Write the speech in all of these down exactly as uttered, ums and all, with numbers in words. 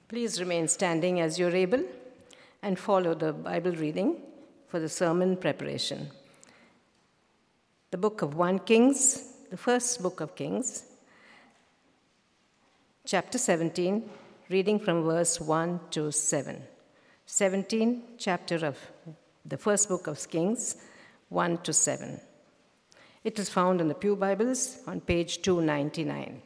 Please remain standing as you're able and follow the Bible reading for the sermon preparation. The book of First Kings, the first book of Kings, chapter seventeen, reading from verse one to seven. seventeen, chapter of the first book of Kings, one to seven. It is found in the Pew Bibles on page two ninety-nine.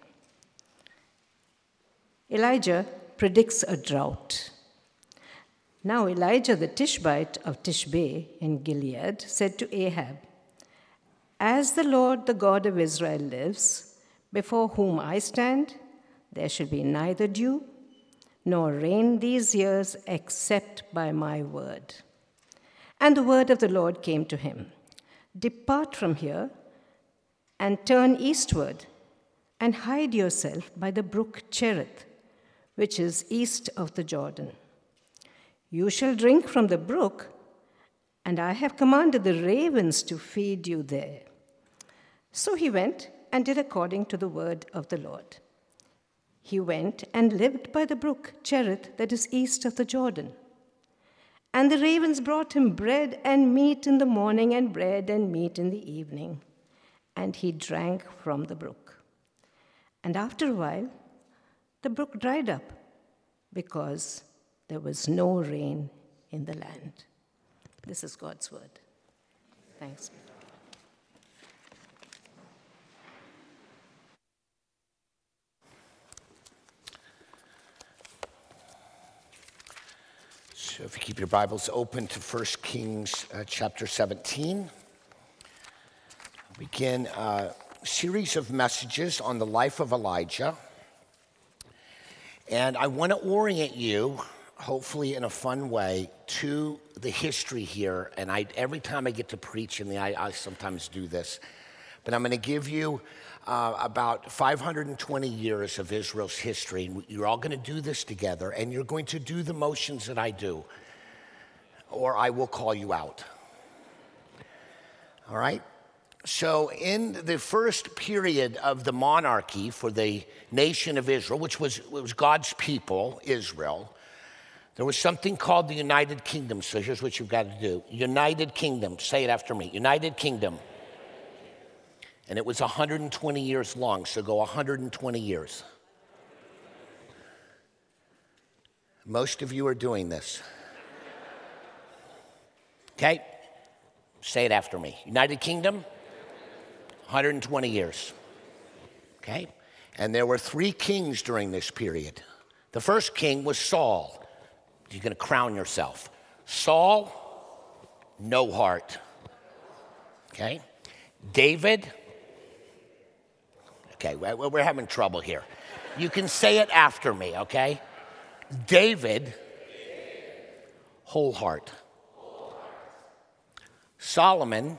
Elijah predicts a drought. Now Elijah the Tishbite of Tishbe in Gilead said to Ahab, "As the Lord, the God of Israel, lives, before whom I stand, there shall be neither dew nor rain these years except by my word." And the word of the Lord came to him, "Depart from here and turn eastward and hide yourself by the brook Cherith, which is east of the Jordan. You shall drink from the brook, and I have commanded the ravens to feed you there." So he went and did according to the word of the Lord. He went and lived by the brook Cherith that is east of the Jordan. And the ravens brought him bread and meat in the morning and bread and meat in the evening, and he drank from the brook. And after a while, the brook dried up because there was no rain in the land. This is God's word. Thanks. So if you keep your Bibles open to First Kings uh, chapter seventeen, we begin a series of messages on the life of Elijah. And I want to orient you, hopefully in a fun way, to the history here. And I, every time I get to preach, and I, I sometimes do this, but I'm going to give you uh, about five hundred twenty years of Israel's history. And you're all going to do this together, and you're going to do the motions that I do, or I will call you out. All right? So in the first period of the monarchy for the nation of Israel, which was, was God's people, Israel, there was something called the United Kingdom. So here's what you've got to do. United Kingdom. Say it after me. United Kingdom. And it was one hundred twenty years long, so go one hundred twenty years. Most of you are doing this. Okay? Say it after me. United Kingdom, one hundred twenty years. Okay? And there were three kings during this period. The first king was Saul. You're going to crown yourself. Saul, no heart. Okay? David. Okay, we're having trouble here. You can say it after me, okay? David, whole heart. Solomon,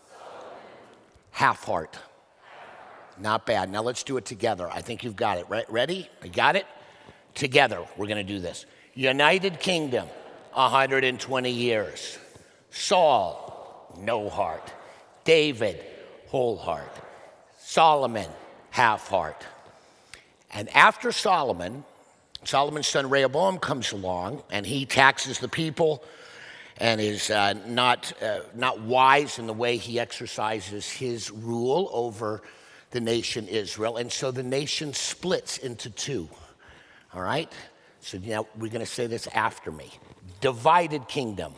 half heart. Not bad. Now let's do it together. I think you've got it. Right? Ready? You got it? Together, we're going to do this. United Kingdom, one hundred twenty years. Saul, no heart. David, whole heart. Solomon, half heart. And after Solomon, Solomon's son Rehoboam comes along, and he taxes the people and is uh, not, uh, not wise in the way he exercises his rule over the nation Israel. And so the nation splits into two, all right? So now we're going to say this after me. Divided kingdom.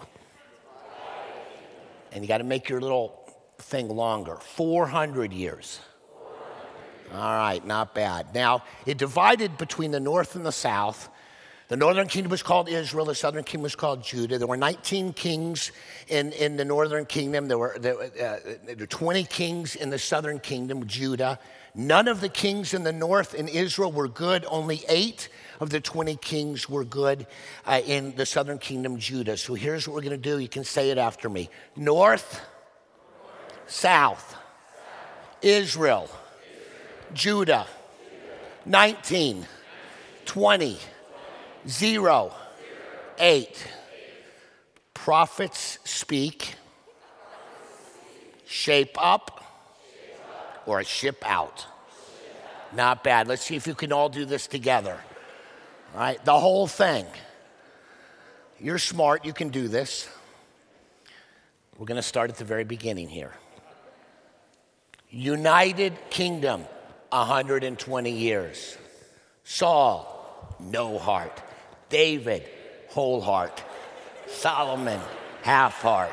And you got to make your little thing longer. four hundred years. All right, not bad. Now, it divided between the north and the south. The northern kingdom was called Israel. The southern kingdom was called Judah. There were nineteen kings in, in the northern kingdom. There were, there, uh, there were twenty kings in the southern kingdom, Judah. None of the kings in the north in Israel were good. Only eight of the twenty kings were good uh, in the southern kingdom, Judah. So here's what we're going to do. You can say it after me. North, south, Israel, Judah, nineteen, twenty, zero, eight. Prophets speak, shape up, or ship out. Not bad. Let's see if you can all do this together. All right, the whole thing. You're smart, you can do this. We're going to start at the very beginning here. United Kingdom, one hundred twenty years. Saul, no heart. David, whole heart. Solomon, half heart.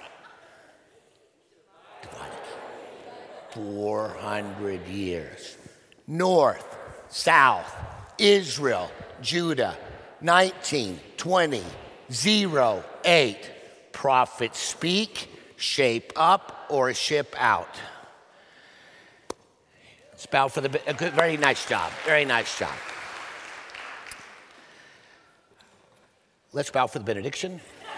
four hundred years. North, south, Israel, Judah, nineteen, twenty, zero, eight. Prophets speak, shape up, or ship out. Let's bow for the, a good, very nice job, very nice job. Let's bow for the benediction.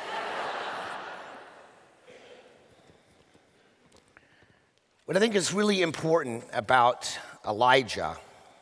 What I think is really important about Elijah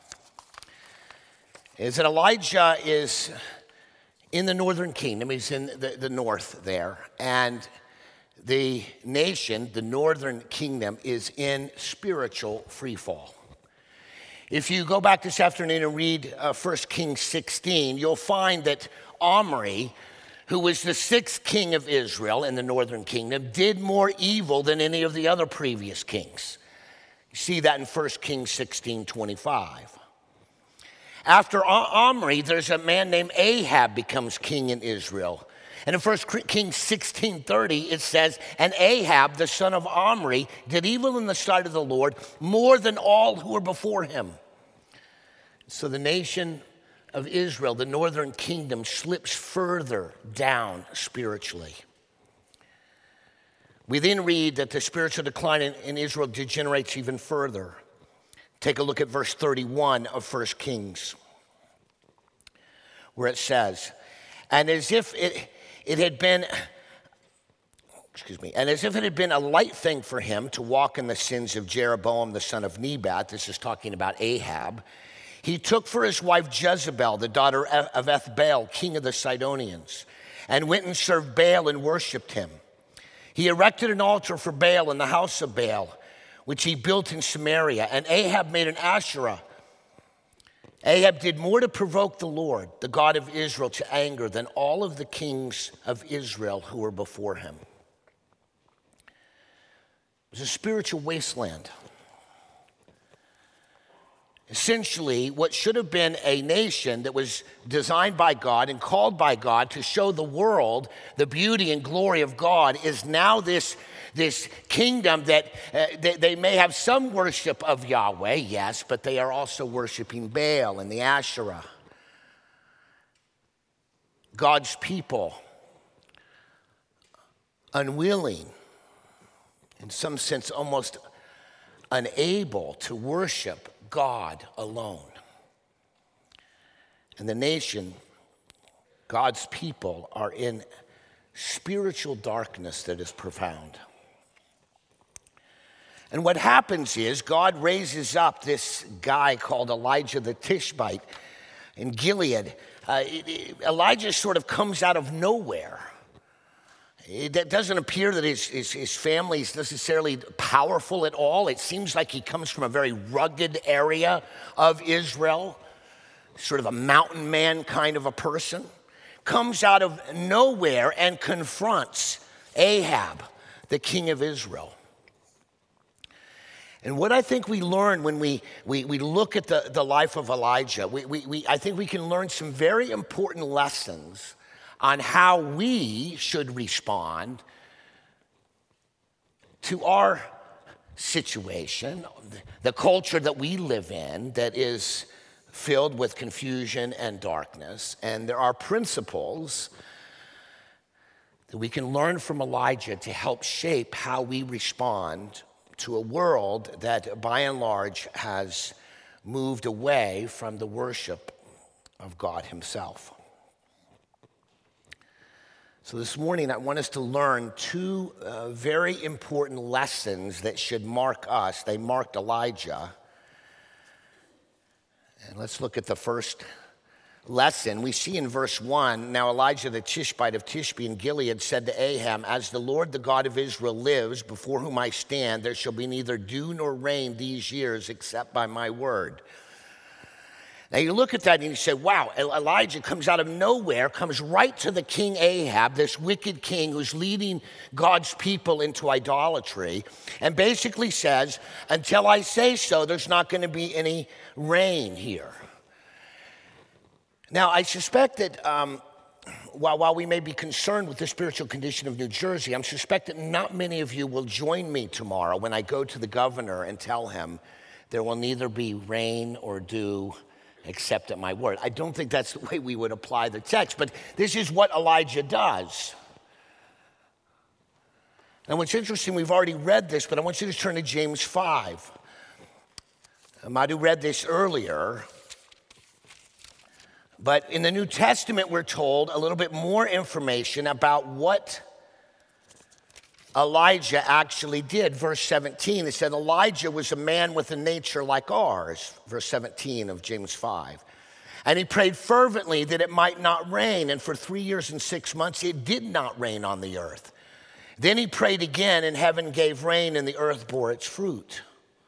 is that Elijah is in the northern kingdom. He's in the, the north there. And the nation, the northern kingdom, is in spiritual freefall. If you go back this afternoon and read uh, First Kings sixteen, you'll find that Omri, who was the sixth king of Israel in the northern kingdom, did more evil than any of the other previous kings. You see that in First Kings sixteen twenty-five. After Omri, there's a man named Ahab becomes king in Israel. And in First Kings sixteen thirty, it says, and Ahab, the son of Omri, did evil in the sight of the Lord more than all who were before him. So the nation of Israel, the northern kingdom, slips further down spiritually. We then read that the spiritual decline in, in Israel degenerates even further. Take a look at verse thirty-one of First Kings, where it says, and as if it, it had been, excuse me, and as if it had been a light thing for him to walk in the sins of Jeroboam, the son of Nebat, this is talking about Ahab, he took for his wife Jezebel, the daughter of Ethbaal, king of the Sidonians, and went and served Baal and worshiped him. He erected an altar for Baal in the house of Baal, which he built in Samaria, and Ahab made an Asherah. Ahab did more to provoke the Lord, the God of Israel, to anger than all of the kings of Israel who were before him. It was a spiritual wasteland. Essentially, what should have been a nation that was designed by God and called by God to show the world the beauty and glory of God is now this, this kingdom that uh, they, they may have some worship of Yahweh, yes, but they are also worshiping Baal and the Asherah. God's people, unwilling, in some sense almost unable to worship God alone. And the nation, God's people, are in spiritual darkness that is profound. And what happens is God raises up this guy called Elijah the Tishbite in Gilead. Uh, it, it, Elijah sort of comes out of nowhere. It doesn't appear that his, his, his family is necessarily powerful at all. It seems like he comes from a very rugged area of Israel, sort of a mountain man kind of a person. Comes out of nowhere and confronts Ahab, the king of Israel. And what I think we learn when we, we, we look at the, the life of Elijah, we, we, we, I think we can learn some very important lessons on how we should respond to our situation, the culture that we live in that is filled with confusion and darkness. And there are principles that we can learn from Elijah to help shape how we respond to a world that by and large has moved away from the worship of God himself. So this morning, I want us to learn two uh, very important lessons that should mark us. They marked Elijah. And let's look at the first lesson. We see in verse one, now Elijah the Tishbite of Tishbe in Gilead said to Ahab, as the Lord, the God of Israel, lives, before whom I stand, there shall be neither dew nor rain these years except by my word. Now you look at that and you say, wow, Elijah comes out of nowhere, comes right to the king Ahab, this wicked king who's leading God's people into idolatry, and basically says, until I say so, there's not going to be any rain here. Now I suspect that um, while, while we may be concerned with the spiritual condition of New Jersey, I'm suspect that not many of you will join me tomorrow when I go to the governor and tell him there will neither be rain or dew except at my word. I don't think that's the way we would apply the text, but this is what Elijah does. And what's interesting, we've already read this, but I want you to turn to James five. Madhu read this earlier, but in the New Testament, we're told a little bit more information about what Elijah actually did. Verse seventeen, it said Elijah was a man with a nature like ours. Verse seventeen of James five. And he prayed fervently that it might not rain. And for three years and six months, it did not rain on the earth. Then he prayed again, and heaven gave rain, and the earth bore its fruit.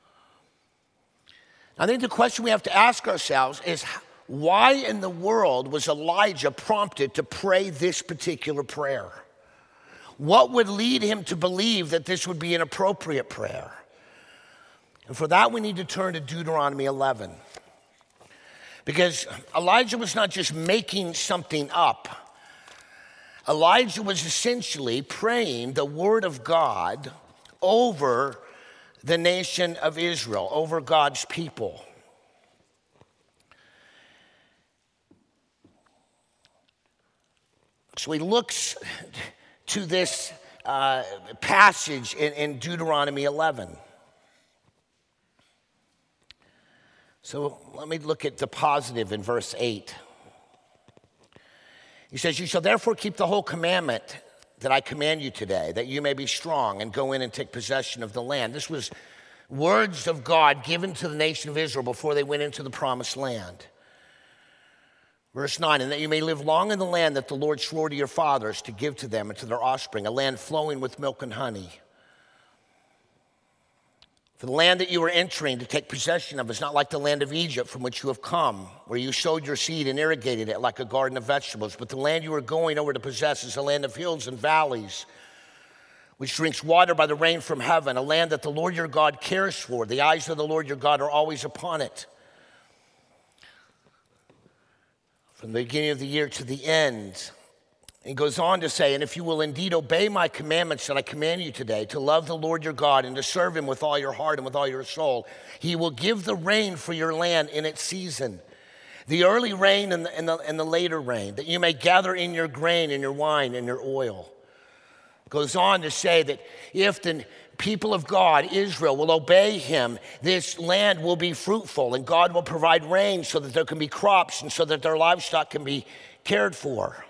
I think the question we have to ask ourselves is, why in the world was Elijah prompted to pray this particular prayer? What would lead him to believe that this would be an appropriate prayer? And for that, we need to turn to Deuteronomy eleven. Because Elijah was not just making something up. Elijah was essentially praying the word of God over the nation of Israel, over God's people. So he looks to this uh, passage in, in Deuteronomy eleven. So let me look at the positive in verse eight. He says, you shall therefore keep the whole commandment that I command you today, that you may be strong and go in and take possession of the land. This was words of God given to the nation of Israel before they went into the promised land. Verse nine, and that you may live long in the land that the Lord swore to your fathers to give to them and to their offspring, a land flowing with milk and honey. For the land that you are entering to take possession of is not like the land of Egypt from which you have come, where you sowed your seed and irrigated it like a garden of vegetables. But the land you are going over to possess is a land of hills and valleys, which drinks water by the rain from heaven, a land that the Lord your God cares for. The eyes of the Lord your God are always upon it, from the beginning of the year to the end. He goes on to say, and if you will indeed obey my commandments that I command you today, to love the Lord your God and to serve him with all your heart and with all your soul, he will give the rain for your land in its season, the early rain and the, and the, and the later rain, that you may gather in your grain and your wine and your oil. Goes on to say that if the people of God, Israel, will obey him, this land will be fruitful, and God will provide rain so that there can be crops and so that their livestock can be cared for.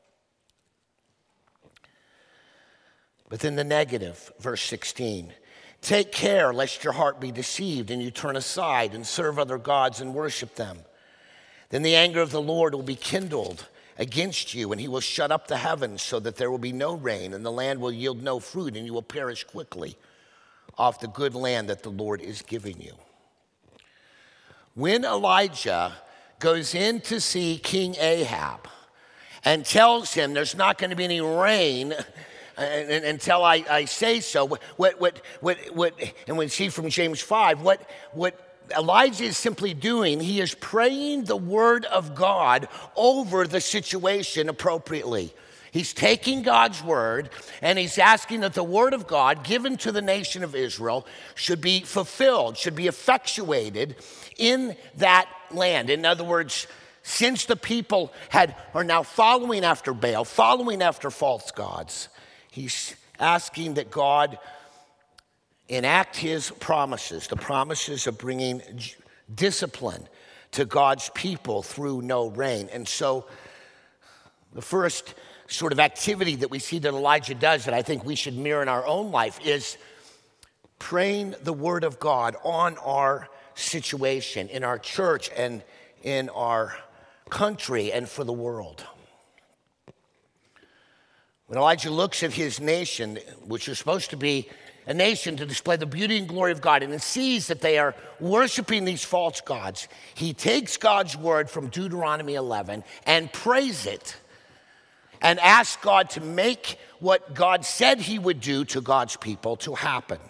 But then the negative, verse sixteen, take care lest your heart be deceived and you turn aside and serve other gods and worship them. Then the anger of the Lord will be kindled against you, and he will shut up the heavens so that there will be no rain, and the land will yield no fruit, and you will perish quickly off the good land that the Lord is giving you. When Elijah goes in to see King Ahab and tells him there's not going to be any rain until I, I say so, what, what, what, what, and we see from James five, what, what Elijah is simply doing, he is praying the word of God over the situation appropriately. He's taking God's word and he's asking that the word of God given to the nation of Israel should be fulfilled, should be effectuated in that land. In other words, since the people had are now following after Baal, following after false gods, he's asking that God enact his promises, the promises of bringing discipline to God's people through no rain. And so the first sort of activity that we see that Elijah does that I think we should mirror in our own life is praying the word of God on our situation, in our church and in our country and for the world. When Elijah looks at his nation, which is supposed to be a nation to display the beauty and glory of God, and it sees that they are worshiping these false gods, he takes God's word from Deuteronomy eleven and prays it and asks God to make what God said he would do to God's people to happen.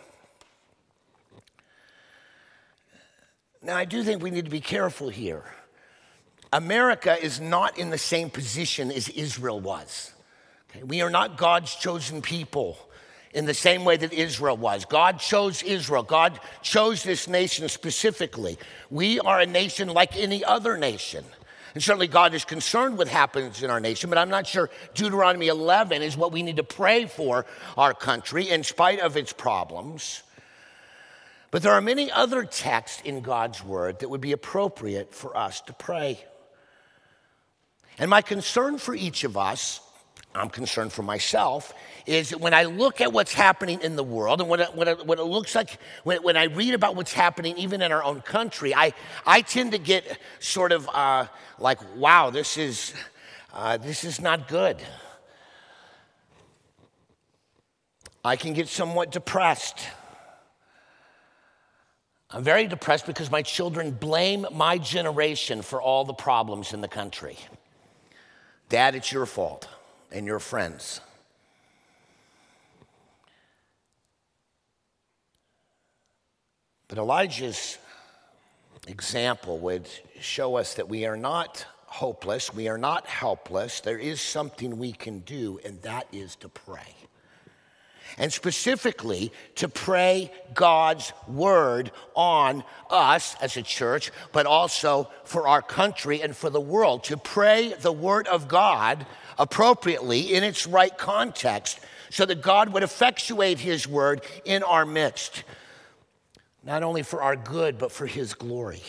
Now, I do think we need to be careful here. America is not in the same position as Israel was. Okay? We are not God's chosen people in the same way that Israel was. God chose Israel. God chose this nation specifically. We are a nation like any other nation. And certainly God is concerned with what happens in our nation, but I'm not sure Deuteronomy eleven is what we need to pray for our country in spite of its problems. But there are many other texts in God's word that would be appropriate for us to pray. And my concern for each of us, I'm concerned for myself, is that when I look at what's happening in the world and what it, what it, what it looks like, when, when I read about what's happening even in our own country, I, I tend to get sort of uh, like, wow, this is, uh, this is not good. I can get somewhat depressed. I'm very depressed because my children blame my generation for all the problems in the country. Dad, it's your fault and your friends. But Elijah's example would show us that we are not hopeless, we are not helpless. There is something we can do, and that is to pray. And specifically to pray God's word on us as a church, but also for our country and for the world. To pray the word of God appropriately in its right context so that God would effectuate his word in our midst, not only for our good, but for his glory.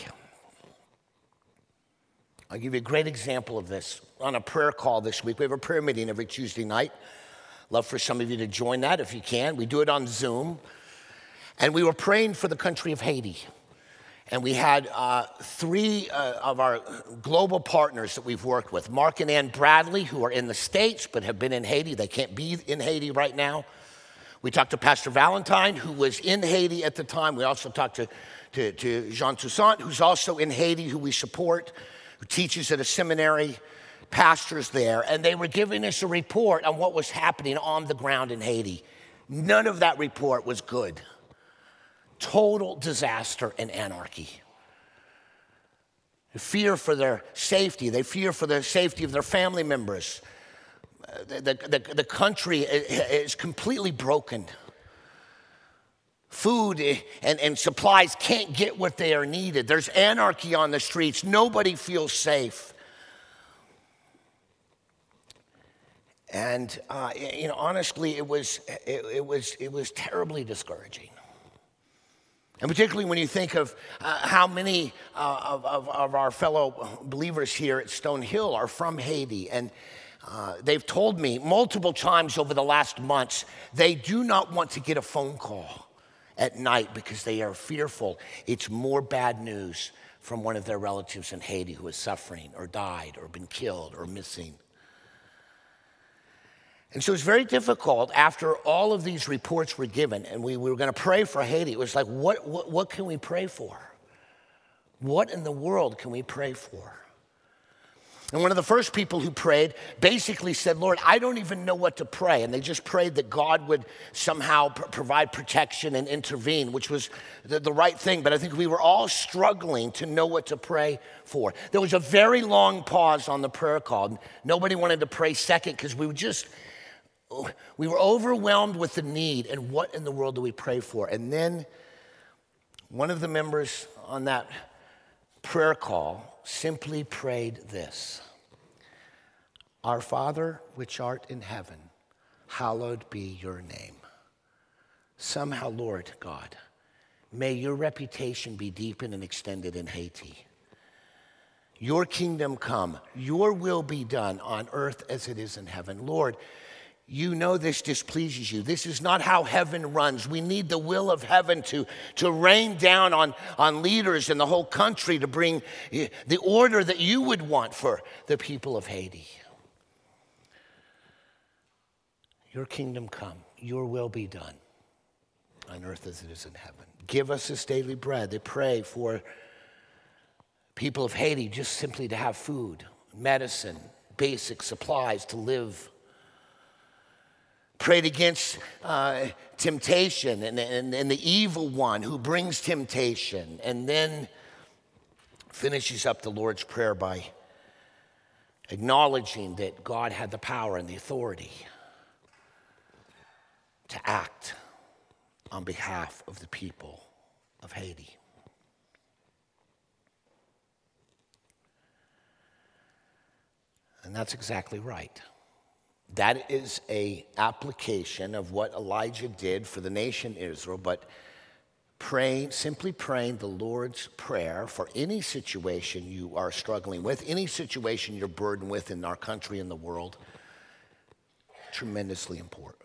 I'll give you a great example of this. On a prayer call this week, we have a prayer meeting every Tuesday night. Love for some of you to join that if you can. We do it on Zoom. And we were praying for the country of Haiti. And we had uh, three uh, of our global partners that we've worked with. Mark and Ann Bradley, who are in the States but have been in Haiti. They can't be in Haiti right now. We talked to Pastor Valentine, who was in Haiti at the time. We also talked to, to, to Jean Toussaint, who's also in Haiti, who we support, who teaches at a seminary. Pastors there, and they were giving us a report on what was happening on the ground in Haiti. None of that report was good. Total disaster and anarchy. They fear for their safety. They fear for the safety of their family members. The, the, the, the country is completely broken. Food and, and supplies can't get what they are needed. There's anarchy on the streets. Nobody feels safe. And uh, you know, honestly, it was it, it was it was terribly discouraging. And particularly when you think of uh, how many uh, of, of, of our fellow believers here at Stonehill are from Haiti, and uh, they've told me multiple times over the last months they do not want to get a phone call at night because they are fearful it's more bad news from one of their relatives in Haiti who is suffering or died or been killed or missing. And so it's very difficult after all of these reports were given, and we, we were going to pray for Haiti. It was like, what, what, what can we pray for? What in the world can we pray for? And one of the first people who prayed basically said, Lord, I don't even know what to pray. And they just prayed that God would somehow pr- provide protection and intervene, which was the, the right thing. But I think we were all struggling to know what to pray for. There was a very long pause on the prayer call. Nobody wanted to pray second because we were just... We were overwhelmed with the need, and what in the world do we pray for? And then one of the members on that prayer call simply prayed this: Our Father, which art in heaven, hallowed be your name. Somehow, Lord God, may your reputation be deepened and extended in Haiti. Your kingdom come, your will be done on earth as it is in heaven. Lord, you know this displeases you. This is not how heaven runs. We need the will of heaven to, to rain down on, on leaders in the whole country to bring the order that you would want for the people of Haiti. Your kingdom come, your will be done on earth as it is in heaven. Give us this daily bread. They pray for people of Haiti just simply to have food, medicine, basic supplies to live. Prayed against uh, temptation and, and, and the evil one who brings temptation, and then finishes up the Lord's Prayer by acknowledging that God had the power and the authority to act on behalf of the people of Haiti. And that's exactly right. That is an application of what Elijah did for the nation Israel, but praying, simply praying the Lord's Prayer for any situation you are struggling with, any situation you're burdened with in our country and the world, tremendously important.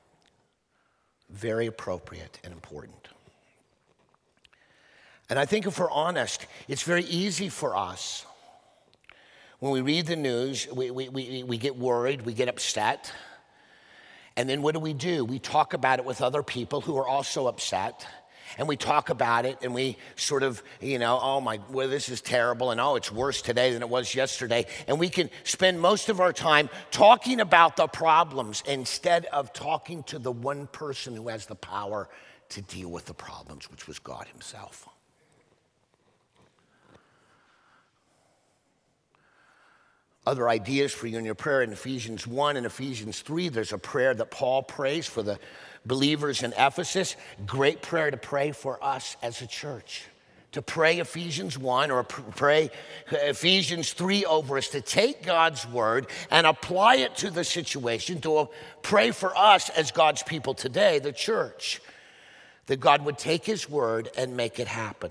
Very appropriate and important. And I think if we're honest, it's very easy for us. When we read the news, we, we, we, we get worried, we get upset. And then what do we do? We talk about it with other people who are also upset. And we talk about it and we sort of, you know, oh my, well, this is terrible. And oh, it's worse today than it was yesterday. And we can spend most of our time talking about the problems instead of talking to the one person who has the power to deal with the problems, which was God himself. Other ideas for you in your prayer in Ephesians one and Ephesians three, there's a prayer that Paul prays for the believers in Ephesus. Great prayer to pray for us as a church. To pray Ephesians one or pray Ephesians three over us, to take God's word and apply it to the situation, to pray for us as God's people today, the church, that God would take his word and make it happen.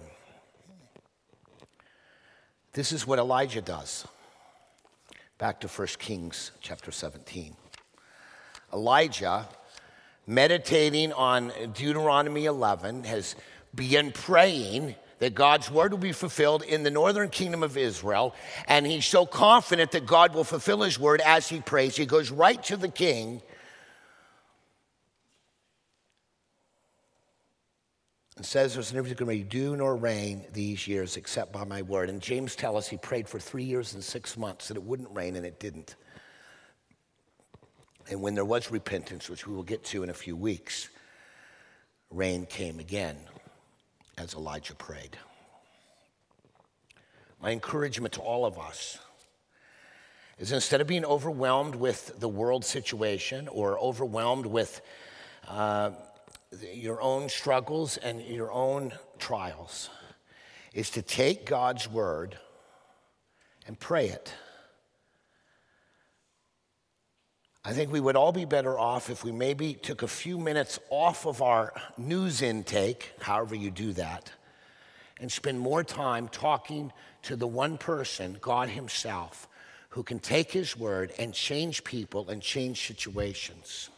This is what Elijah does. Back to First Kings chapter seventeen. Elijah, meditating on Deuteronomy eleven, has begun praying that God's word will be fulfilled in the northern kingdom of Israel. And he's so confident that God will fulfill his word as he prays. He goes right to the king and says, there's never going to be dew nor rain these years except by my word. And James tells us he prayed for three years and six months that it wouldn't rain, and it didn't. And when there was repentance, which we will get to in a few weeks, rain came again as Elijah prayed. My encouragement to all of us is, instead of being overwhelmed with the world situation or overwhelmed with uh, your own struggles and your own trials, is to take God's word and pray it. I think we would all be better off if we maybe took a few minutes off of our news intake, however you do that, and spend more time talking to the one person, God himself, who can take his word and change people and change situations.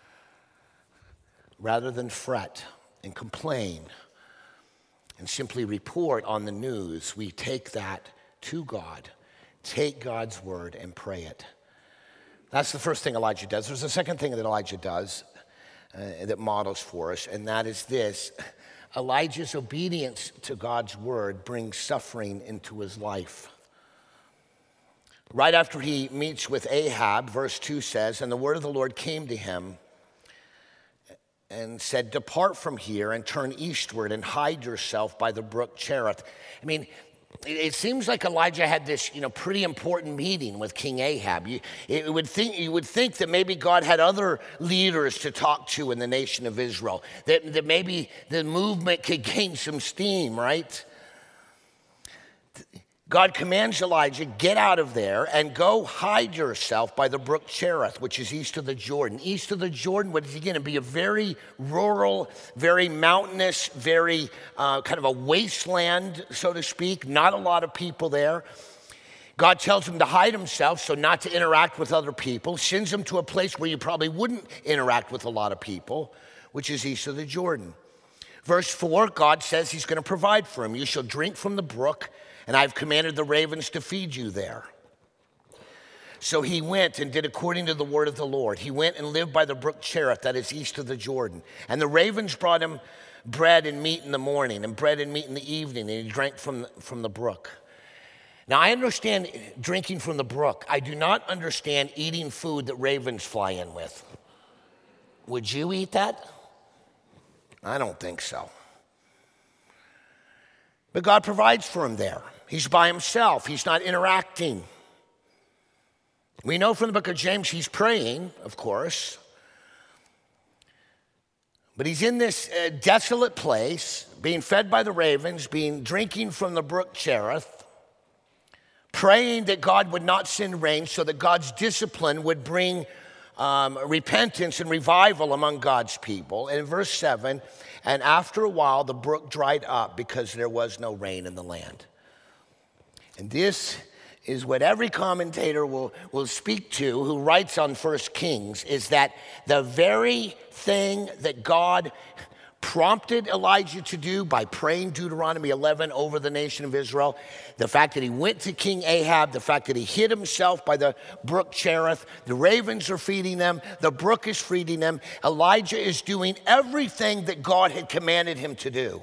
Rather than fret and complain and simply report on the news, we take that to God, take God's word and pray it. That's the first thing Elijah does. There's a second thing that Elijah does uh, that models for us, and that is this. Elijah's obedience to God's word brings suffering into his life. Right after he meets with Ahab, verse two says, and the word of the Lord came to him and said, depart from here and turn eastward and hide yourself by the brook Cherith. I mean, it seems like Elijah had this, you know, pretty important meeting with King Ahab. You, it would think, you would think that maybe God had other leaders to talk to in the nation of Israel, that, that maybe the movement could gain some steam, right? God commands Elijah, get out of there and go hide yourself by the brook Cherith, which is east of the Jordan. East of the Jordan, what is again to be a very rural, very mountainous, very uh, kind of a wasteland, so to speak. Not a lot of people there. God tells him to hide himself, so not to interact with other people. Sends him to a place where you probably wouldn't interact with a lot of people, which is east of the Jordan. Verse four, God says he's going to provide for him. You shall drink from the brook, and I've commanded the ravens to feed you there. So he went and did according to the word of the Lord. He went and lived by the brook Cherith, that is east of the Jordan. And the ravens brought him bread and meat in the morning and bread and meat in the evening, and he drank from the, from the brook. Now, I understand drinking from the brook. I do not understand eating food that ravens fly in with. Would you eat that? I don't think so. But God provides for him there. He's by himself. He's not interacting. We know from the book of James he's praying, of course. But he's in this uh, desolate place, being fed by the ravens, being drinking from the brook Cherith, praying that God would not send rain so that God's discipline would bring um, repentance and revival among God's people. And in verse seven, and after a while the brook dried up because there was no rain in the land. And this is what every commentator will, will speak to who writes on First Kings, is that the very thing that God prompted Elijah to do by praying Deuteronomy eleven over the nation of Israel, the fact that he went to King Ahab, the fact that he hid himself by the brook Cherith, the ravens are feeding them, the brook is feeding them, Elijah is doing everything that God had commanded him to do.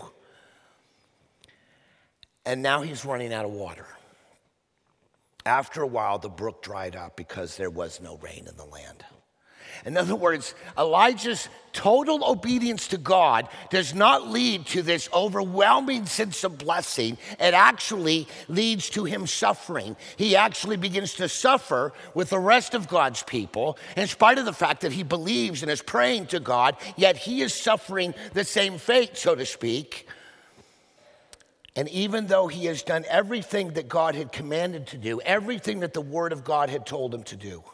And now he's running out of water. After a while, the brook dried up because there was no rain in the land. In other words, Elijah's total obedience to God does not lead to this overwhelming sense of blessing. It actually leads to him suffering. He actually begins to suffer with the rest of God's people, in spite of the fact that he believes and is praying to God, yet he is suffering the same fate, so to speak. And even though he has done everything that God had commanded to do, everything that the Word of God had told him to do,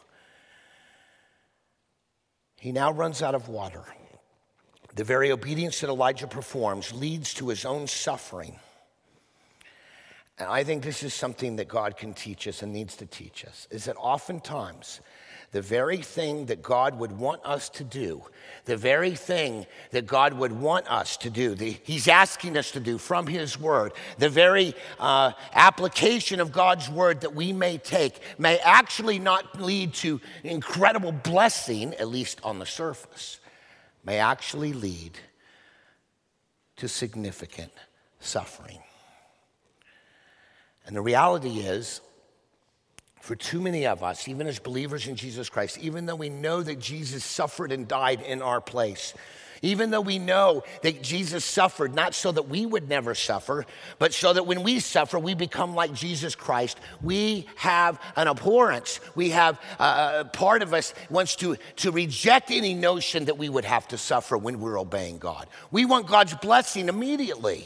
he now runs out of water. The very obedience that Elijah performs leads to his own suffering. And I think this is something that God can teach us and needs to teach us, is that oftentimes the very thing that God would want us to do, the very thing that God would want us to do, the, he's asking us to do from his word, the very uh, application of God's word that we may take may actually not lead to incredible blessing, at least on the surface, may actually lead to significant suffering. And the reality is, for too many of us, even as believers in Jesus Christ, even though we know that Jesus suffered and died in our place, even though we know that Jesus suffered not so that we would never suffer, but so that when we suffer, we become like Jesus Christ, we have an abhorrence. We have uh, a part of us wants to, to reject any notion that we would have to suffer when we're obeying God. We want God's blessing immediately.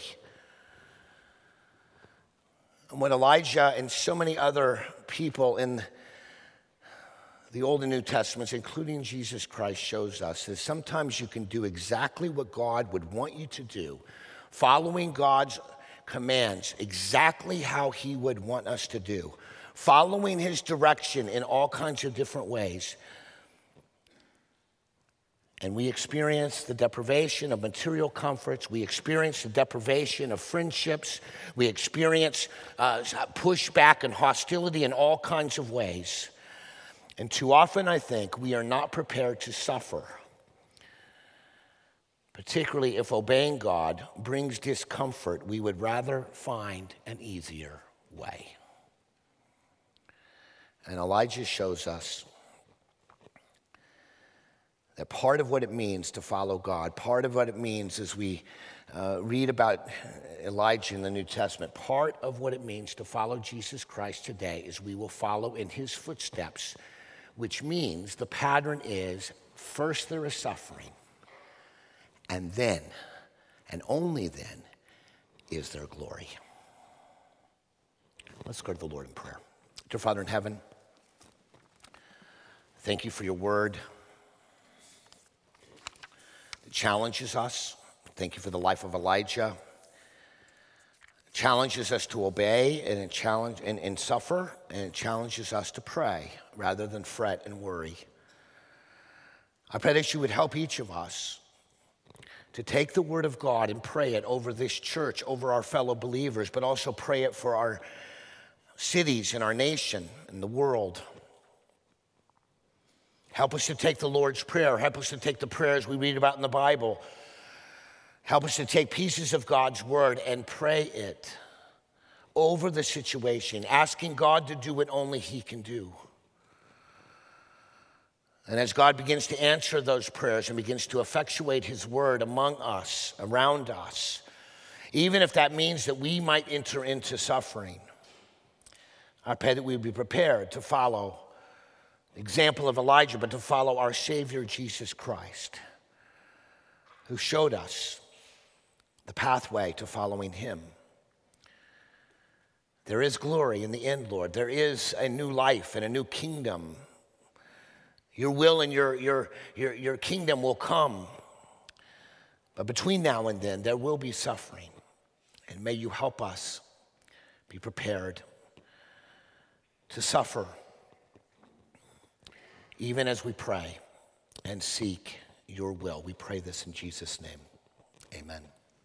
And what Elijah and so many other people in the Old and New Testaments, including Jesus Christ, shows us is sometimes you can do exactly what God would want you to do, following God's commands exactly how he would want us to do, following his direction in all kinds of different ways. And we experience the deprivation of material comforts. We experience the deprivation of friendships. We experience uh, pushback and hostility in all kinds of ways. And too often, I think, we are not prepared to suffer, particularly if obeying God brings discomfort. We would rather find an easier way. And Elijah shows us that part of what it means to follow God, part of what it means as we uh, read about Elijah in the New Testament, part of what it means to follow Jesus Christ today is we will follow in his footsteps, which means the pattern is first there is suffering, and then, and only then, is there glory. Let's go to the Lord in prayer. Dear Father in heaven, thank you for your word. Challenges us. Thank you for the life of Elijah. It challenges us to obey and it challenge and, and suffer, and it challenges us to pray rather than fret and worry. I pray that you would help each of us to take the word of God and pray it over this church, over our fellow believers, but also pray it for our cities and our nation and the world. Help us to take the Lord's Prayer. Help us to take the prayers we read about in the Bible. Help us to take pieces of God's word and pray it over the situation, asking God to do what only he can do. And as God begins to answer those prayers and begins to effectuate his word among us, around us, even if that means that we might enter into suffering, I pray that we would be prepared to follow the example of Elijah, but to follow our Savior, Jesus Christ, who showed us the pathway to following him. There is glory in the end, Lord. There is a new life and a new kingdom. Your will and your, your, your, your kingdom will come. But between now and then, there will be suffering. And may you help us be prepared to suffer, even as we pray and seek your will. We pray this in Jesus' name. Amen.